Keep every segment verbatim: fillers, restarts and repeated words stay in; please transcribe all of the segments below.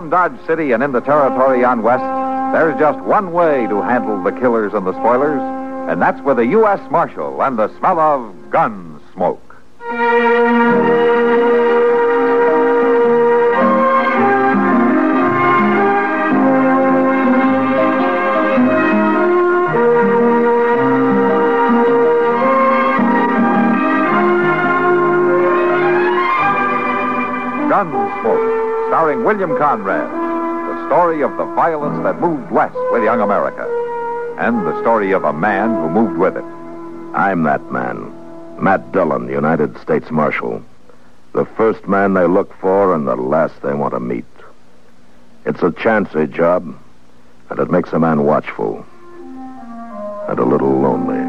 Around Dodge City and in the territory on West, there's just one way to handle the killers and the spoilers, and that's with a U S Marshal and the smell of gun smoke. Gunsmoke, starring William Conrad. The story of the violence that moved west with young America. And the story of a man who moved with it. I'm that man. Matt Dillon, United States Marshal. The first man they look for and the last they want to meet. It's a chancy job, and it makes a man watchful. And a little lonely.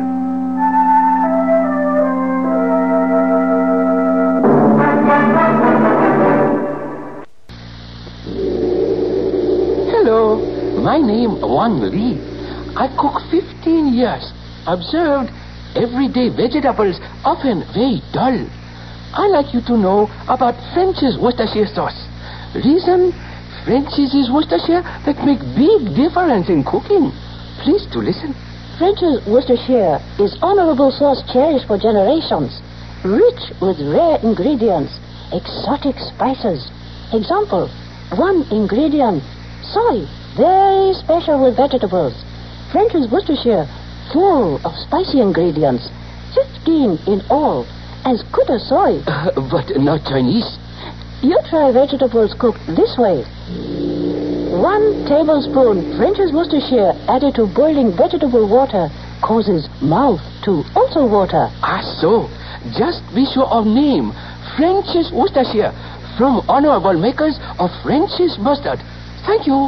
My name, Wang Li. I cook fifteen years. Observed everyday vegetables often very dull. I like you to know about French's Worcestershire sauce. Reason, French's is Worcestershire that make big difference in cooking. Please to listen. French's Worcestershire is honorable sauce cherished for generations. Rich with rare ingredients, exotic spices. Example, one ingredient, soy. Very special with vegetables. French's Worcestershire, full of spicy ingredients. Fifteen in all. As good as soy. Uh, but not Chinese. You try vegetables cooked this way. One tablespoon French's Worcestershire added to boiling vegetable water causes mouth to also water. Ah, so. Just be sure of name. French's Worcestershire. From honorable makers of French's mustard. Thank you.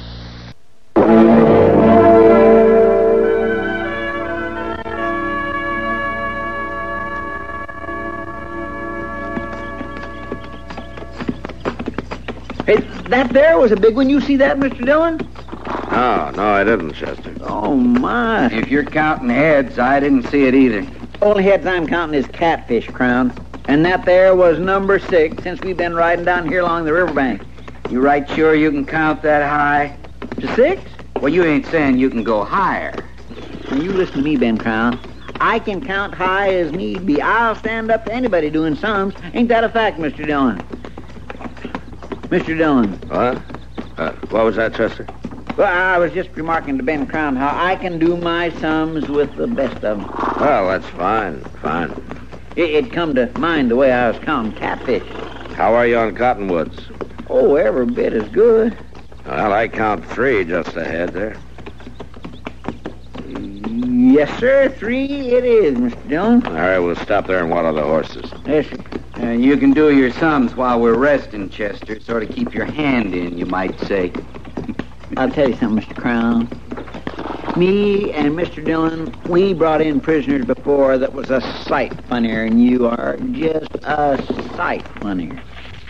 Hey, that there was a big one. You see that, Mister Dillon? No, no, I didn't, Chester. Oh, my. If you're counting heads, I didn't see it either. Only heads I'm counting is catfish, Crown. And that there was number six since we've been riding down here along the riverbank. You right sure you can count that high? To six? Well, you ain't saying you can go higher. When you listen to me, Ben Crown, I can count high as need be. I'll stand up to anybody doing sums. Ain't that a fact, Mister Dillon? Mister Dillon. What? Uh, what was that, Chester? Well, I was just remarking to Ben Crown how I can do my sums with the best of them. Well, that's fine, fine. It, it come to mind the way I was counting catfish. How are you on Cottonwoods? Oh, every bit as good. Well, I count three just ahead there. Yes, sir. Three it is, Mister Dillon. All right, we'll stop there and water the horses. Yes, sir. And you can do your sums while we're resting, Chester. Sort of keep your hand in, you might say. I'll tell you something, Mister Crown. Me and Mister Dillon, we brought in prisoners before that was a sight funnier, and you are just a sight funnier.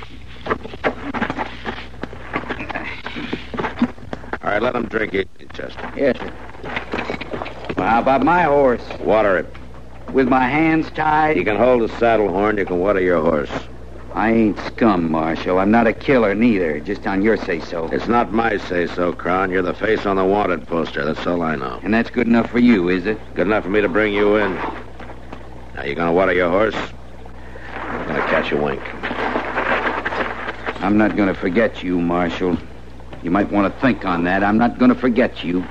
All right, let them drink it, Chester. Yes, sir. Well, how about my horse? Water it. With my hands tied? You can hold the saddle horn, you can water your horse. I ain't scum, Marshal. I'm not a killer, neither. Just on your say-so. It's not my say-so, Crown. You're the face on the wanted poster. That's all I know. And that's good enough for you, is it? Good enough for me to bring you in. Now, you gonna water your horse? I'm gonna catch a wink. I'm not gonna forget you, Marshal. You might want to think on that. I'm not gonna forget you.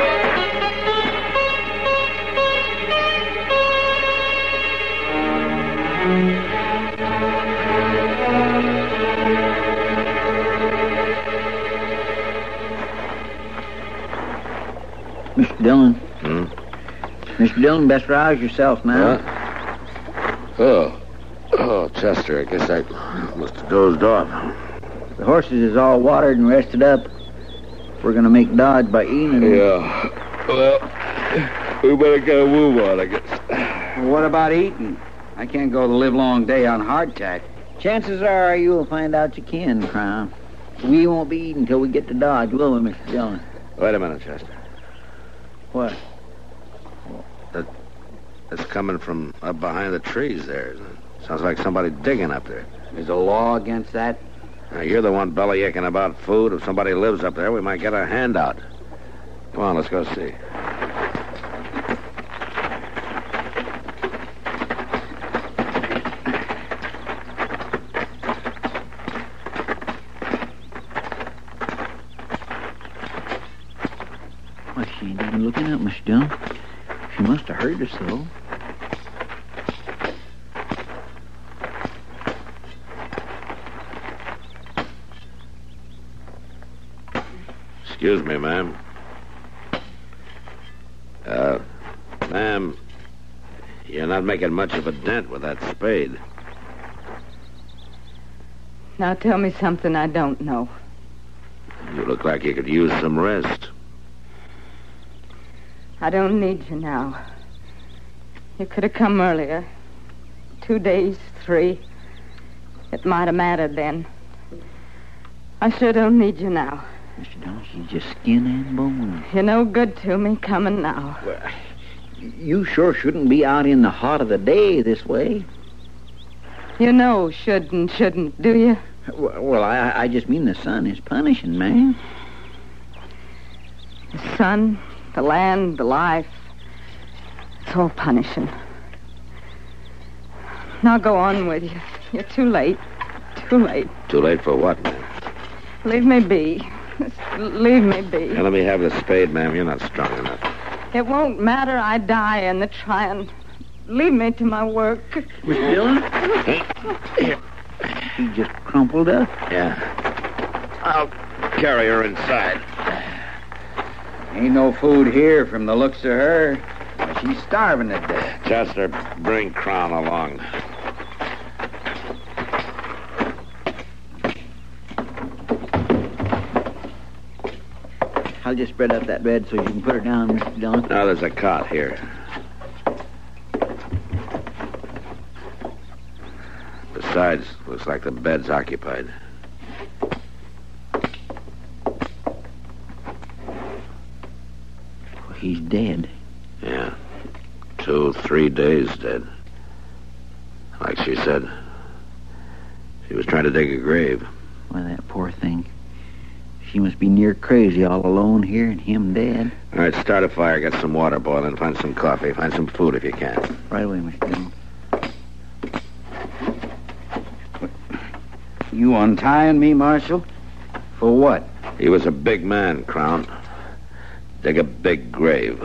Mister Dillon. Hmm? Mister Dillon, best rouse yourself now. Huh? Oh. Oh, Chester, I guess I must have dozed off. The horses is all watered and rested up. We're going to make Dodge by eating them. Yeah. Well, we better get a move on, I guess. Well, what about eating? I can't go the livelong day on hardtack. Chances are you'll find out you can, Crown. We won't be eating until we get to Dodge, will we, Mister Dillon? Wait a minute, Chester. What? That, that's coming from up behind the trees there. Sounds like somebody digging up there. There's a law against that? Now, you're the one bellyaching about food. If somebody lives up there, we might get a handout. Come on, let's go see. Well, she ain't even looking up, Mister Dillon. She must have heard us, though. Excuse me, ma'am. Uh, ma'am, you're not making much of a dent with that spade. Now tell me something I don't know. You look like you could use some rest. I don't need you now. You could have come earlier. Two days, three. It might have mattered then. I sure don't need you now. Mister Dillon, she's just skin and bone. You're no good to me coming now. Well, you sure shouldn't be out in the hot of the day this way. You know should and shouldn't, do you? Well, I, I just mean the sun is punishing, man. The sun, the land, the life. It's all punishing. Now go on with you. You're too late. Too late. Too late for what, ma'am? Leave me be. Just leave me be. Now, let me have the spade, ma'am. You're not strong enough. It won't matter. I die in the trying. Leave me to my work. Mister Dillon? Here. She just crumpled up. Yeah. I'll carry her inside. Ain't no food here from the looks of her. She's starving to death. Chester, bring Crown along. I'll just spread out that bed so you can put her down, Mister Dillon. Now, there's a cot here. Besides, looks like the bed's occupied. Well, he's dead. Yeah. Two, three days dead. Like she said. She was trying to dig a grave. Well, that poor thing. She must be near crazy all alone here and him dead. All right, start a fire, get some water boiling, find some coffee, find some food if you can. Right away, Mister Dillon. You untying me, Marshal? For what? He was a big man, Crown. Dig a big grave.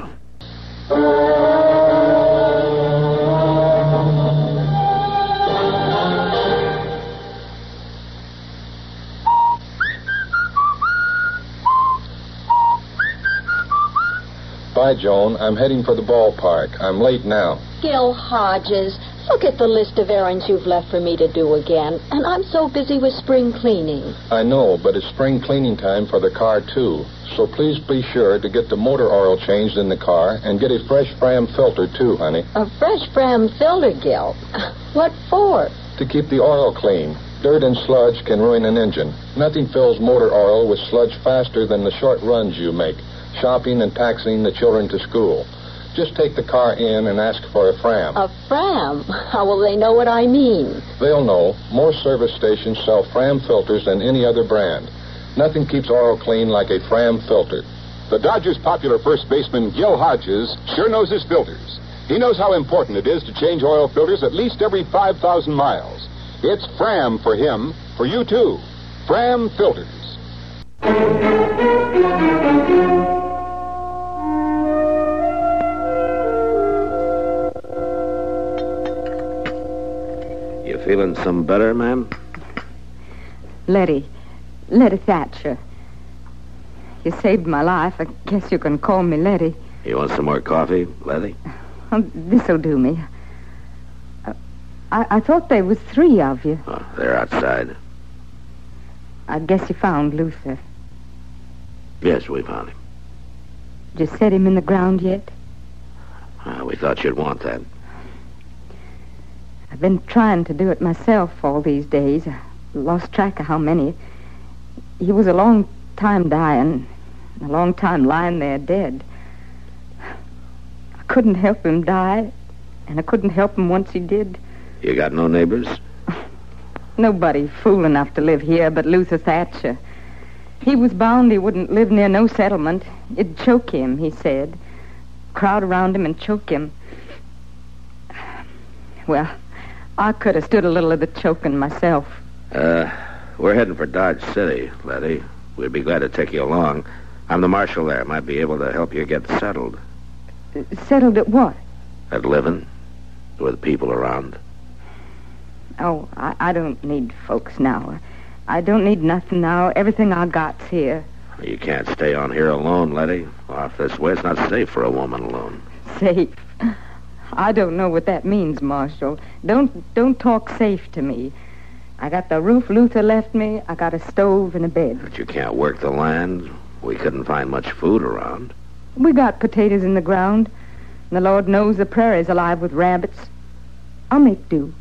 Bye, Joan. I'm heading for the ballpark. I'm late now. Gil Hodges, look at the list of errands you've left for me to do again. And I'm so busy with spring cleaning. I know, but it's spring cleaning time for the car, too. So please be sure to get the motor oil changed in the car and get a fresh Fram filter, too, honey. A fresh Fram filter, Gil? What for? To keep the oil clean. Dirt and sludge can ruin an engine. Nothing fills motor oil with sludge faster than the short runs you make, shopping and taxiing the children to school. Just take the car in and ask for a Fram. A Fram? How will they know what I mean? They'll know. More service stations sell Fram filters than any other brand. Nothing keeps oil clean like a Fram filter. The Dodgers' popular first baseman, Gil Hodges, sure knows his filters. He knows how important it is to change oil filters at least every five thousand miles. It's Fram for him, for you too. Fram filters. You feeling some better, ma'am? Letty. Letty Thatcher. You saved my life. I guess you can call me Letty. You want some more coffee, Letty? Oh, this'll do me. Uh, I, I thought there was three of you. Oh, they're outside. I guess you found Luther. Yes, we found him. Did you set him in the ground yet? Uh, we thought you'd want that. I've been trying to do it myself all these days. I lost track of how many. He was a long time dying, a long time lying there dead. I couldn't help him die, and I couldn't help him once he did. You got no neighbors? nobody fool enough to live here but Luther Thatcher. He was bound he wouldn't live near no settlement. It'd choke him, he said. Crowd around him and choke him. Well, I could have stood a little of the choking myself. Uh, we're heading for Dodge City, Letty. We'd be glad to take you along. I'm the marshal there. Might be able to help you get settled. Uh, settled at what? At living. With people around. Oh, I, I don't need folks now. I don't need nothing now. Everything I got's here. You can't stay on here alone, Letty. Off this way, it's not safe for a woman alone. Safe? I don't know what that means, Marshal. Don't don't talk safe to me. I got the roof Luther left me. I got a stove and a bed. But you can't work the land. We couldn't find much food around. We got potatoes in the ground. And the Lord knows the prairie's alive with rabbits. I'll make do.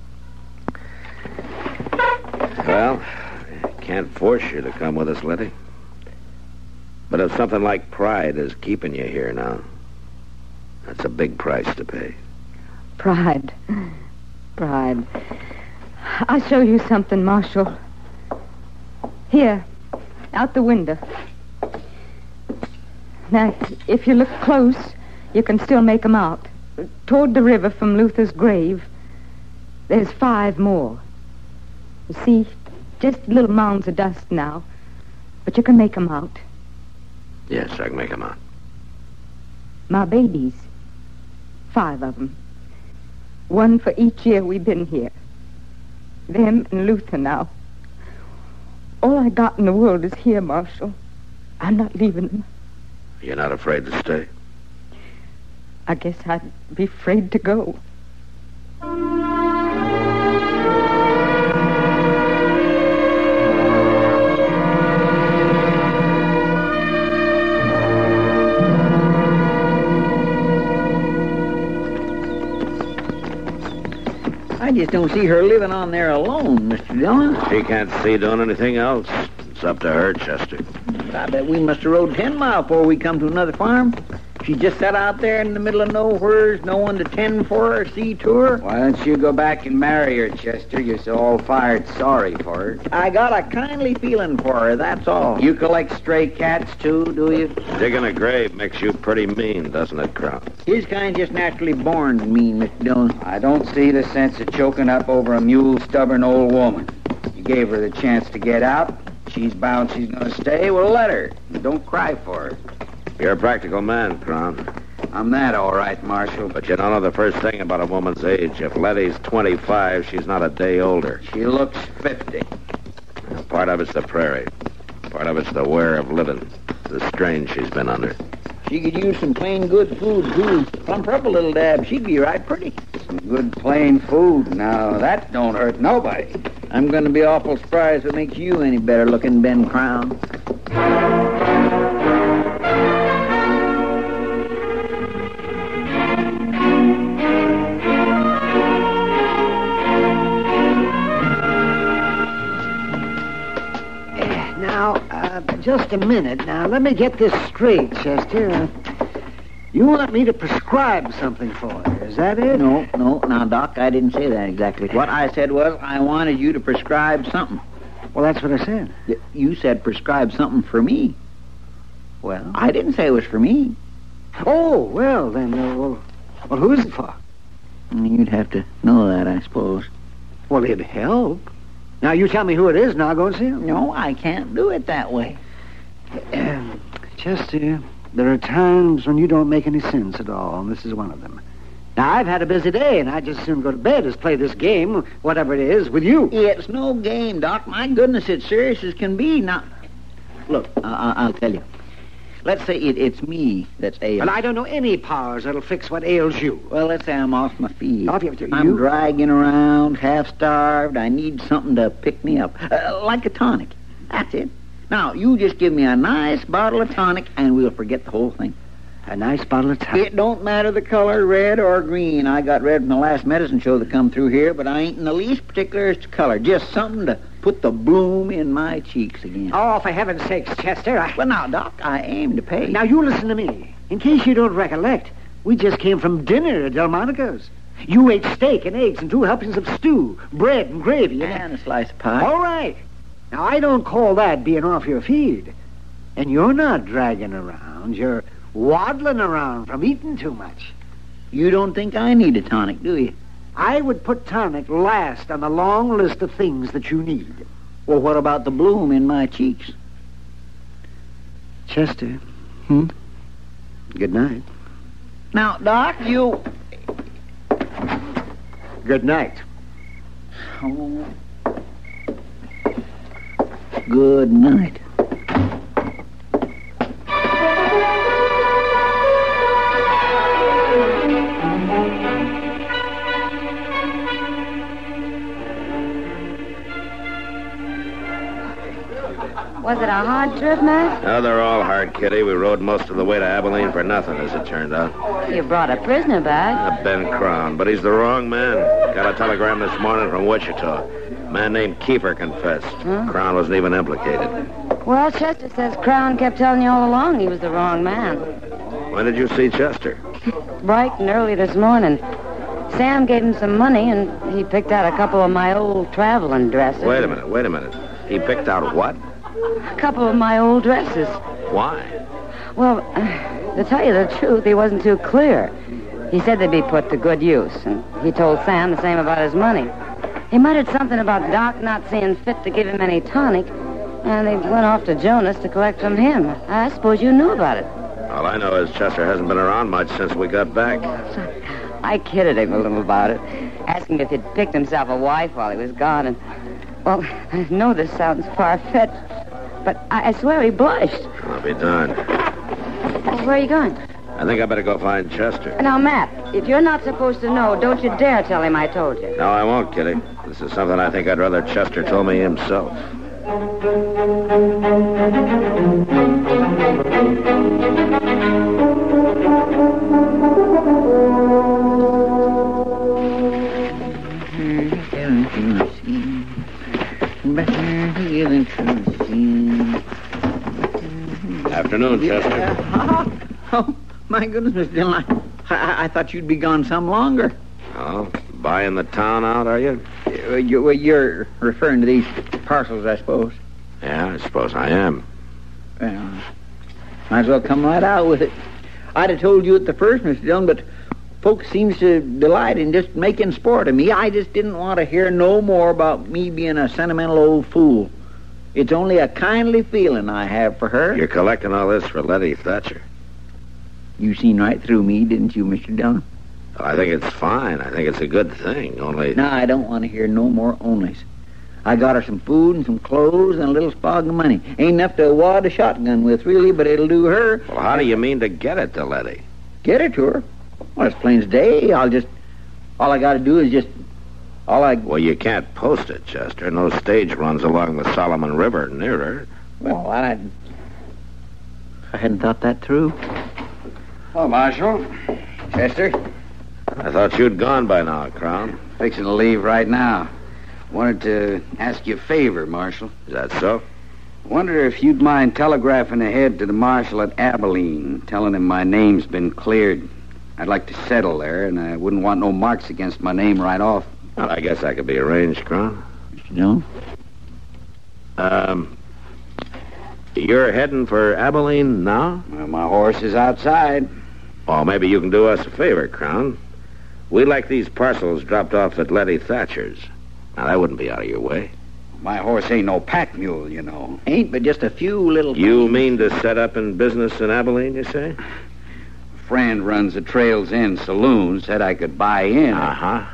Well, can't force you to come with us, Letty. But if something like pride is keeping you here now, that's a big price to pay. Pride. Pride. I'll show you something, Marshal. Here, out the window. Now, if you look close, you can still make 'em out. Toward the river from Luther's grave, there's five more. You see, just little mounds of dust now, but you can make 'em out. Yes, I can make 'em out. My babies. Five of 'em. One for each year we've been here. Them and Luther now. All I got in the world is here, Marshal. I'm not leaving them. You're not afraid to stay? I guess I'd be afraid to go. I just don't see her living on there alone, Mister Dillon. She can't see doing anything else. It's up to her, Chester. I bet we must have rode ten miles before we come to another farm. She just sat out there in the middle of nowheres, no one to tend for her, see to her. Why don't you go back and marry her, Chester? You're so all-fired sorry for her. I got a kindly feeling for her, that's all. You collect stray cats, too, do you? Digging a grave makes you pretty mean, doesn't it, Crown? His kind just naturally born mean, Mister Dillon. I don't see the sense of choking up over a mule-stubborn old woman. You gave her the chance to get out. She's bound she's going to stay. Well, let her. Don't cry for her. You're a practical man, Crown. I'm that, all right, Marshal. But you don't know the first thing about a woman's age. If Letty's twenty-five, she's not a day older. She looks fifty. Part of it's the prairie. Part of it's the wear of living. The strain she's been under. She could use some plain good food, too. Plump her up a little dab. She'd be right pretty. Some good plain food. Now, that don't hurt nobody. I'm going to be awful surprised if it makes you any better looking, Ben Crown. Now, uh, just a minute. Now, let me get this straight, Chester. Uh, you want me to prescribe something for her, is that it? No, no. Now, Doc, I didn't say that exactly. What I said was I wanted you to prescribe something. Well, that's what I said. Y- you said prescribe something for me. Well, I didn't say it was for me. Oh, well, then, uh, well, well, who is it for? You'd have to know that, I suppose. Well, it'd help. Now, you tell me who it is, and I'll go and see him. No, I can't do it that way. Um, Chester, there are times when you don't make any sense at all, and this is one of them. Now, I've had a busy day, and I'd just as soon go to bed as play this game, whatever it is, with you. It's no game, Doc. My goodness, it's serious as can be. Now, look, I- I'll tell you. Let's say it, it's me that's ailing. And I don't know any powers that'll fix what ails you. Well, let's say I'm off my feet. Off your- you? I'm dragging around, half-starved. I need something to pick me up, uh, like a tonic. That's it. Now, you just give me a nice bottle of tonic, and we'll forget the whole thing. A nice bottle of tonic? It don't matter the color, red or green. I got red from the last medicine show that come through here, but I ain't in the least particular as to color. Just something to put the bloom in my cheeks again. Oh, for heaven's sakes, Chester. I... Well, now, Doc, I aim to pay. Now, you listen to me. In case you don't recollect, we just came from dinner at Delmonico's. You ate steak and eggs and two helpings of stew, bread and gravy. And, And a slice of pie. All right. Now, I don't call that being off your feed. And you're not dragging around. You're waddling around from eating too much. You don't think I need a tonic, do you? I would put tonic last on the long list of things that you need. Well, what about the bloom in my cheeks? Chester. Hmm? Good night. Now, Doc, you... Good night. Oh. Good night. Was it a hard trip, Matt? No, they're all hard, Kitty. We rode most of the way to Abilene for nothing, as it turned out. You brought a prisoner back. Uh, Ben Crown, but he's the wrong man. Got a telegram this morning from Wichita. A man named Kiefer confessed. Huh? Crown wasn't even implicated. Well, Chester says Crown kept telling you all along he was the wrong man. When did you see Chester? Bright and early this morning. Sam gave him some money, and he picked out a couple of my old traveling dresses. Wait a minute, wait a minute. He picked out what? A couple of my old dresses. Why? Well, uh, to tell you the truth, he wasn't too clear. He said they'd be put to good use, and he told Sam the same about his money. He muttered something about Doc not seeing fit to give him any tonic, and they went off to Jonas to collect from him. I suppose you knew about it. All I know is Chester hasn't been around much since we got back. I kidded him a little about it, asking if he'd picked himself a wife while he was gone, and, well, I know this sounds far-fetched, but I, I swear he blushed. I'll be darned. Well, where are you going? I think I better go find Chester. Now, Matt, if you're not supposed to know, don't you dare tell him I told you. No, I won't, Kitty. This is something I think I'd rather Chester told me himself. Afternoon, Chester. Oh, oh, my goodness, Mister Dillon. I, I, I thought you'd be gone some longer. Oh, buying the town out, are you? Uh, you, you're referring to these parcels, I suppose. Yeah, I suppose I am. Well, might as well come right out with it. I'd have told you at the first, Mister Dillon, but folks seems to delight in just making sport of me. I just didn't want to hear no more about me being a sentimental old fool. It's only a kindly feeling I have for her. You're collecting all this for Letty Thatcher. You seen right through me, didn't you, Mister Dillon? Well, I think it's fine. I think it's a good thing, only... No, I don't want to hear no more onlys. I got her some food and some clothes and a little spog of money. Ain't enough to wad a shotgun with, really, but it'll do her. Well, how do you mean to get it to Letty? Get her to her? Well, it's plain as day. I'll just... All I got to do is just... All I... Well, you can't post it, Chester. No stage runs along the Solomon River near her. Well, I... I hadn't thought that through. Oh, Marshal. Chester. I thought you'd gone by now, Crown. Fixing to leave right now. Wanted to ask you a favor, Marshal. Is that so? Wonder if you'd mind telegraphing ahead to the Marshal at Abilene, telling him my name's been cleared. I'd like to settle there, and I wouldn't want no marks against my name right off. Well, I guess that could be arranged, Crown. No? Um, you're heading for Abilene now? Well, my horse is outside. Well, maybe you can do us a favor, Crown. We'd like these parcels dropped off at Letty Thatcher's. Now, that wouldn't be out of your way. My horse ain't no pack mule, you know. Ain't but just a few little... You mean to set up in business in Abilene, you say? A friend runs the Trails End Saloon, said I could buy in. Uh-huh.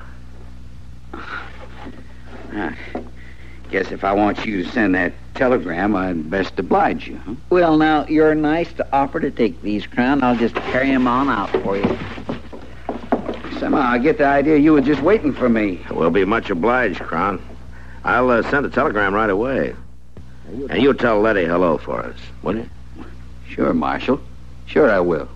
I guess if I want you to send that telegram, I'd best oblige you, huh? Well, now, you're nice to offer to take these, Crown. I'll just carry 'em on out for you. Somehow I get the idea you were just waiting for me. We'll be much obliged, Crown. I'll uh, send a telegram right away. And you tell Letty hello for us, will you? Sure, Marshal. Sure I will.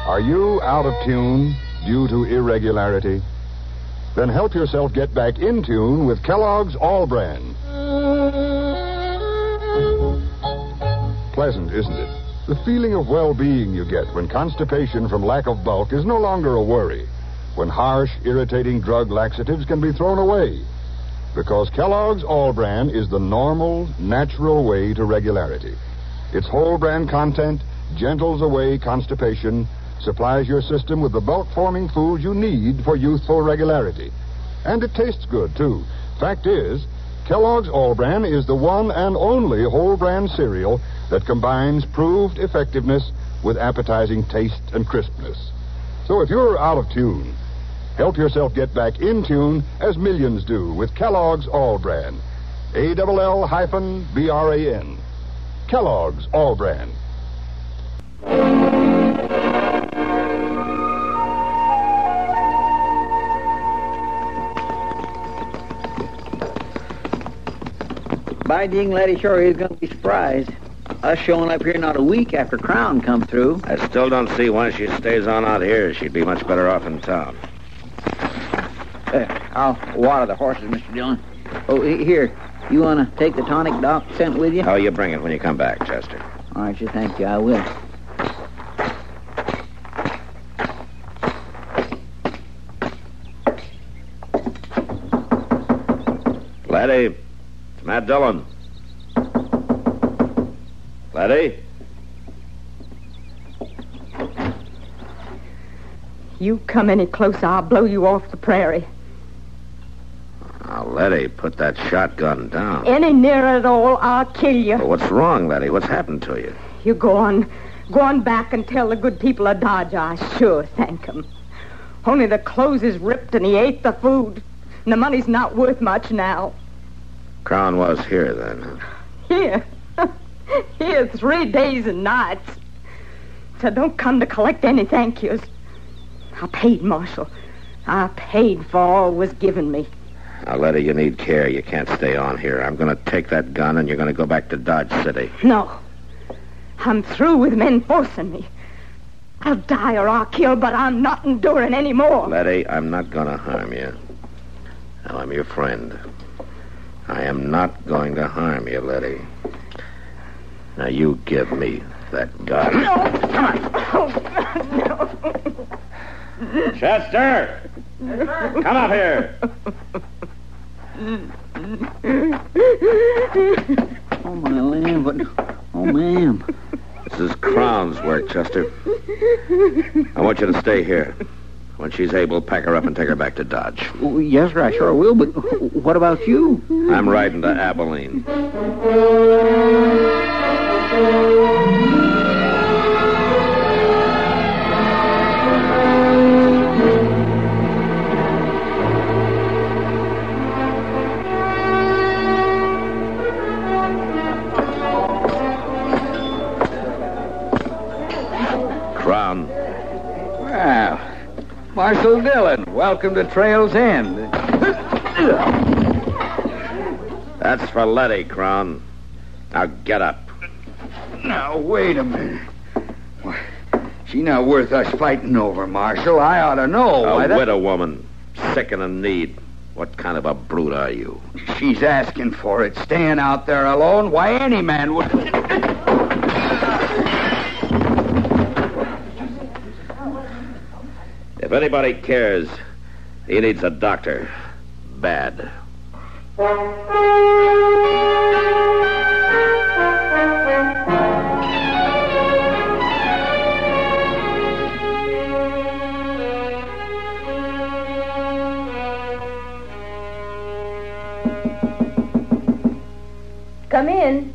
Are you out of tune due to irregularity? Then help yourself get back in tune with Kellogg's All Bran. Pleasant, isn't it? The feeling of well-being you get when constipation from lack of bulk is no longer a worry. When harsh, irritating drug laxatives can be thrown away. Because Kellogg's All Bran is the normal, natural way to regularity. Its whole bran content gentles away constipation, supplies your system with the bulk-forming foods you need for youthful regularity. And it tastes good, too. Fact is, Kellogg's All Bran is the one and only whole bran cereal that combines proved effectiveness with appetizing taste and crispness. So if you're out of tune, help yourself get back in tune as millions do with Kellogg's All Bran. A L L hyphen B R A N. Kellogg's All Bran. By ding, Letty sure is going to be surprised. Us showing up here not a week after Crown comes through. I still don't see why she stays on out here. She'd be much better off in town. Uh, I'll water the horses, Mister Dillon. Oh, here. You want to take the tonic Doc sent with you? Oh, you bring it when you come back, Chester. All right, you thank you. I will. Letty, it's Matt Dillon. Letty? You come any closer, I'll blow you off the prairie. Now, Letty, put that shotgun down. Any nearer at all, I'll kill you. Well, what's wrong, Letty? What's happened to you? You go on. Go on back and tell the good people of Dodge I sure thank 'em. Only the clothes is ripped and he ate the food. And the money's not worth much now. Crown was here, then, huh? Here. Here three days and nights. So don't come to collect any thank yous. I paid, Marshal. I paid for all was given me. Now, Letty, you need care. You can't stay on here. I'm going to take that gun and you're going to go back to Dodge City. No. I'm through with men forcing me. I'll die or I'll kill, but I'm not enduring any more. Letty, I'm not going to harm you. Now, I'm your friend. I am not going to harm you, Letty. Now, you give me that gun. No, come on. Oh, no. Chester! Come up here. Oh, my land, what... Oh, ma'am. This is Crown's work, Chester. I want you to stay here. When she's able, pack her up and take her back to Dodge. Oh, yes, sir, I sure will, but what about you? I'm riding to Abilene. Crown. Wow. Marshal Dillon, welcome to Trail's End. That's for Letty, Crown. Now get up. Now, wait a minute. Why, she not worth us fighting over, Marshal. I ought to know. A why that- widow woman, sick and in need. What kind of a brute are you? She's asking for it, staying out there alone. Why, any man would... If anybody cares, he needs a doctor. Bad. Come in.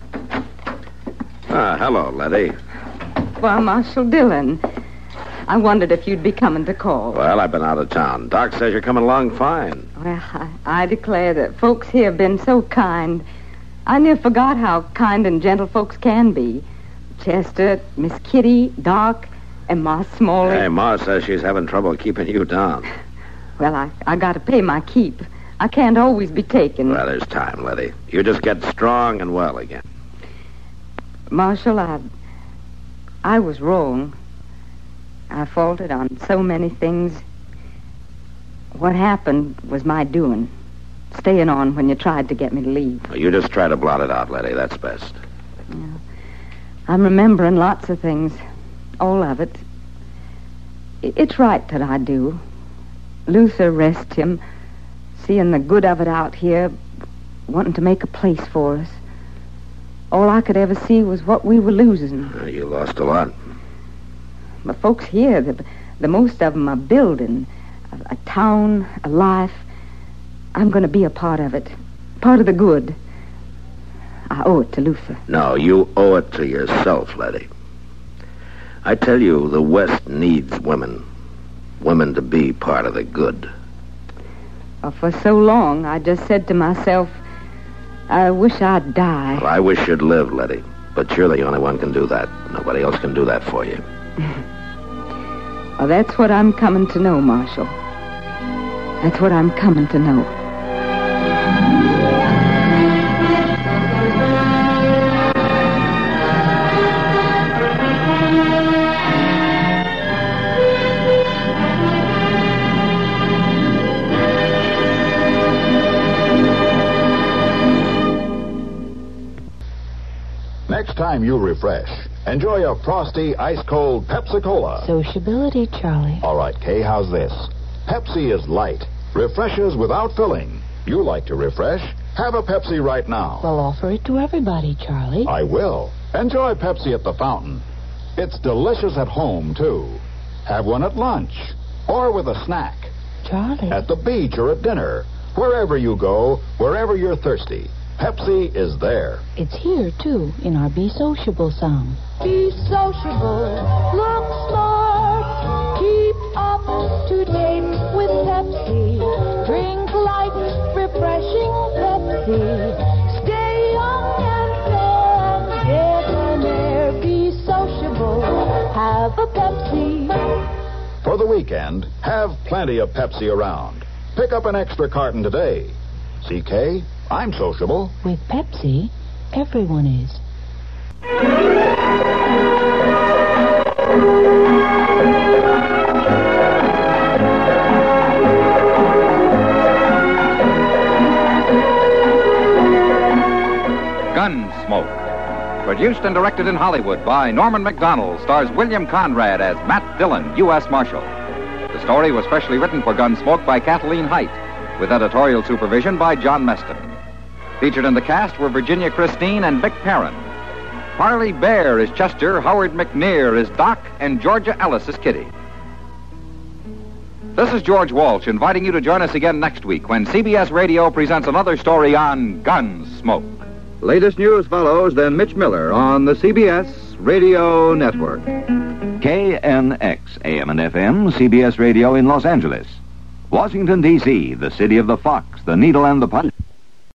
Ah, hello, Letty. Well, Marshal Dillon, I wondered if you'd be coming to call. Well, I've been out of town. Doc says you're coming along fine. Well, I, I declare that folks here have been so kind. I near forgot how kind and gentle folks can be. Chester, Miss Kitty, Doc, and Ma Smalley. Hey, Ma says she's having trouble keeping you down. Well, I, I got to pay my keep. I can't always be taken. Well, there's time, Letty. You just get strong and well again. Marshal, I, I was wrong. I faltered on so many things. What happened was my doing. Staying on when you tried to get me to leave. You just try to blot it out, Letty. That's best. Yeah. I'm remembering lots of things. All of it. It's right that I do. Luther, rest him, seeing the good of it out here, wanting to make a place for us. All I could ever see was what we were losing. Uh, you lost a lot. The folks here, the, the most of them are building a, a town, a life. I'm going to be a part of it, part of the good. I owe it to Luther. No, you owe it to yourself, Letty. I tell you, the West needs women. Women to be part of the good. Well, for so long, I just said to myself, I wish I'd die. Well, I wish you'd live, Letty. But you're the only one can do that. Nobody else can do that for you. Well, that's what I'm coming to know, Marshal. That's what I'm coming to know. Next time you refresh, enjoy a frosty, ice-cold Pepsi-Cola. Sociability, Charlie. All right, Kay, how's this? Pepsi is light, refreshes without filling. You like to refresh? Have a Pepsi right now. Well, offer it to everybody, Charlie. I will. Enjoy Pepsi at the fountain. It's delicious at home, too. Have one at lunch or with a snack. Charlie. At the beach or at dinner. Wherever you go, wherever you're thirsty, Pepsi is there. It's here, too, in our Be Sociable song. Be sociable, look smart, keep up to date with Pepsi. Drink light, refreshing Pepsi. Stay young and fair, get in there. Be sociable, have a Pepsi. For the weekend, have plenty of Pepsi around. Pick up an extra carton today. C K, I'm sociable. With Pepsi, everyone is. Gunsmoke. Produced and directed in Hollywood by Norman Macdonald, stars William Conrad as Matt Dillon, U S Marshal. The story was specially written for Gunsmoke by Kathleen Height, with editorial supervision by John Meston. Featured in the cast were Virginia Christine and Vic Perrin. Harley Bear is Chester, Howard McNear is Doc, and Georgia Ellis is Kitty. This is George Walsh inviting you to join us again next week when C B S Radio presents another story on Gunsmoke. Latest news follows, then Mitch Miller on the C B S Radio Network. K N X, A M and F M, C B S Radio in Los Angeles. Washington, D C, the city of the fox, the needle, and the punch.